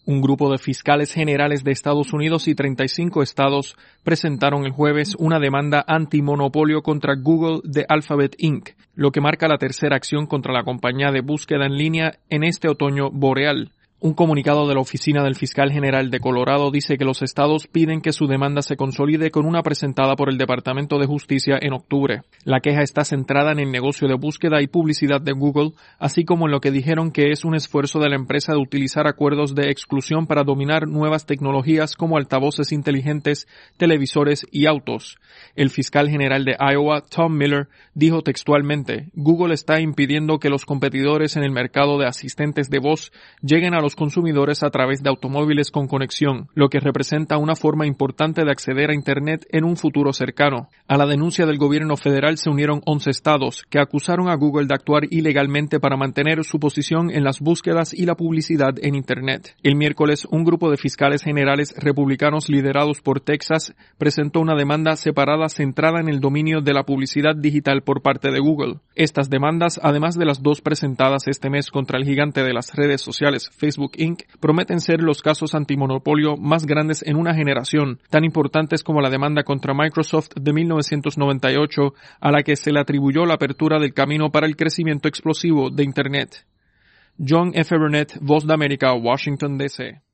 Un grupo de fiscales generales de Estados Unidos y 35 estados presentaron el jueves una demanda antimonopolio contra Google de Alphabet Inc., lo que marca la tercera acción contra la compañía de búsqueda en línea en este otoño boreal. Un comunicado de la Oficina del Fiscal General de Colorado dice que los estados piden que su demanda se consolide con una presentada por el Departamento de Justicia en octubre. La queja está centrada en el negocio de búsqueda y publicidad de Google, así como en lo que dijeron que es un esfuerzo de la empresa de utilizar acuerdos de exclusión para dominar nuevas tecnologías como altavoces inteligentes, televisores y autos. El fiscal general de Iowa, Tom Miller, dijo textualmente: Google está impidiendo que los competidores en el mercado de asistentes de voz lleguen a los consumidores a través de automóviles con conexión, lo que representa una forma importante de acceder a Internet en un futuro cercano. A la denuncia del gobierno federal se unieron 11 estados, que acusaron a Google de actuar ilegalmente para mantener su posición en las búsquedas y la publicidad en Internet. El miércoles, un grupo de fiscales generales republicanos liderados por Texas presentó una demanda separada centrada en el dominio de la publicidad digital por parte de Google. Estas demandas, además de las dos presentadas este mes contra el gigante de las redes sociales Facebook Inc., prometen ser los casos antimonopolio más grandes en una generación, tan importantes como la demanda contra Microsoft de 1998, a la que se le atribuyó la apertura del camino para el crecimiento explosivo de Internet. John F. Burnett, Voz de América, Washington, D.C.